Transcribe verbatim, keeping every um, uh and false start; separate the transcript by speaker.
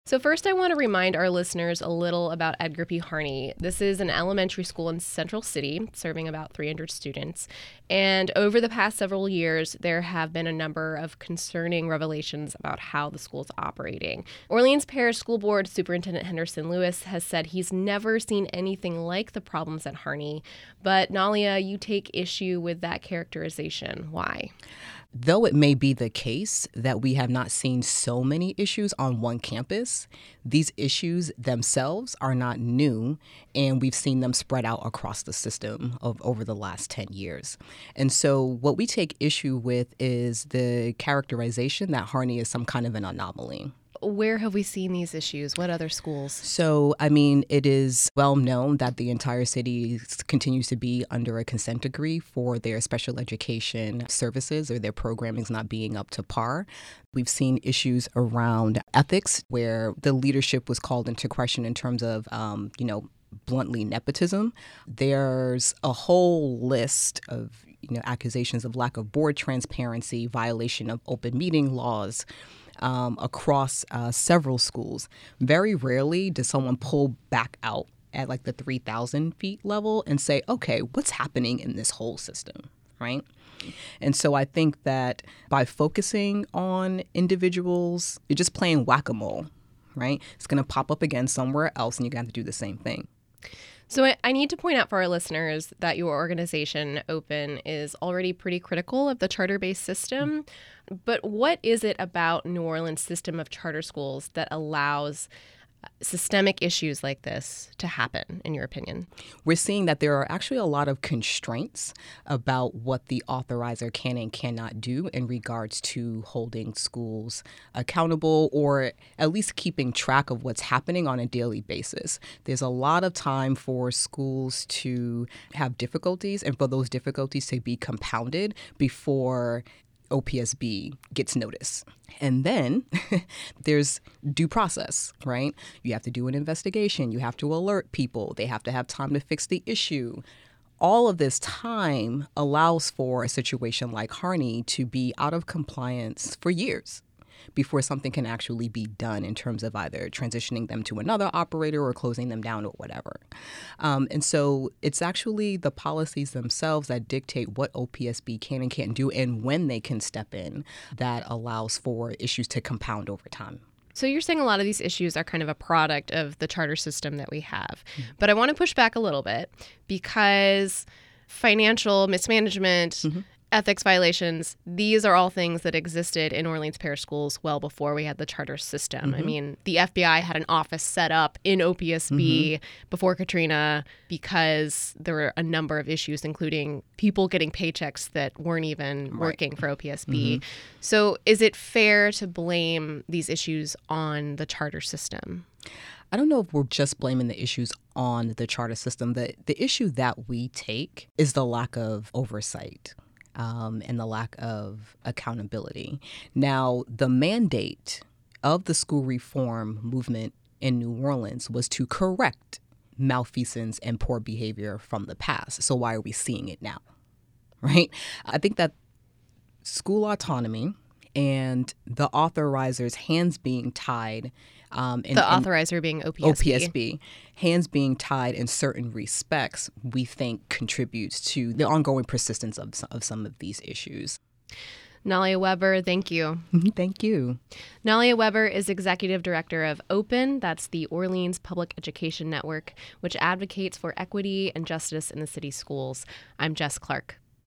Speaker 1: So first, I want to remind our listeners a little about Edgar P. Harney. This is an elementary school in Central City, serving about three hundred students. And over the past several years, there have been a number of concerning revelations about how the school is operating. Orleans Parish School Board Superintendent Henderson Lewis has said he's never seen anything like the problems at Harney. But Nalia, you take issue with that characterization. Why?
Speaker 2: Though it may be the case that we have not seen so many issues on one campus, these issues themselves are not new, and we've seen them spread out across the system of over the last ten years. And so what we take issue with is the characterization that Harney is some kind of an anomaly.
Speaker 1: Where have we seen these issues? What other schools?
Speaker 2: So, I mean, it is well known that the entire city continues to be under a consent decree for their special education services or their programming not being up to par. We've seen issues around ethics where the leadership was called into question in terms of, um, you know, bluntly nepotism. There's a whole list of you know accusations of lack of board transparency, violation of open meeting laws, Um, across uh, several schools. Very rarely does someone pull back out at like the three thousand feet level and say, okay, what's happening in this whole system, right? And so I think that by focusing on individuals, you're just playing whack-a-mole, right? It's going to pop up again somewhere else and you're going to have to do the same thing.
Speaker 1: So I, I need to point out for our listeners that your organization, Open, is already pretty critical of the charter-based system. But what is it about New Orleans' system of charter schools that allows systemic issues like this to happen, in your opinion?
Speaker 2: We're seeing that there are actually a lot of constraints about what the authorizer can and cannot do in regards to holding schools accountable or at least keeping track of what's happening on a daily basis. There's a lot of time for schools to have difficulties and for those difficulties to be compounded before O P S B gets notice. And then there's due process, right? You have to do an investigation. You have to alert people. They have to have time to fix the issue. All of this time allows for a situation like Harney to be out of compliance for years before something can actually be done in terms of either transitioning them to another operator or closing them down or whatever. Um, and so it's actually the policies themselves that dictate what O P S B can and can't do and when they can step in that allows for issues to compound over time.
Speaker 1: So you're saying a lot of these issues are kind of a product of the charter system that we have. Mm-hmm. But I want to push back a little bit because financial mismanagement, mm-hmm. ethics violations, these are all things that existed in Orleans Parish Schools well before we had the charter system. Mm-hmm. I mean, the F B I had an office set up in O P S B mm-hmm. before Katrina because there were a number of issues, including people getting paychecks that weren't even right. working for O P S B. Mm-hmm. So is it fair to blame these issues on the charter system?
Speaker 2: I don't know if we're just blaming the issues on the charter system. The, the issue that we take is the lack of oversight. Um, and the lack of accountability. Now, the mandate of the school reform movement in New Orleans was to correct malfeasance and poor behavior from the past. So why are we seeing it now, right? I think that school autonomy and the authorizer's hands being tied Um, and,
Speaker 1: the authorizer being O P S B.
Speaker 2: O P S B, hands being tied in certain respects, we think contributes to the ongoing persistence of, of some of these issues.
Speaker 1: Nalia Weber, thank you.
Speaker 2: Thank you.
Speaker 1: Nalia Weber is Executive Director of Open, that's the Orleans Public Education Network, which advocates for equity and justice in the city's schools. I'm Jess Clark.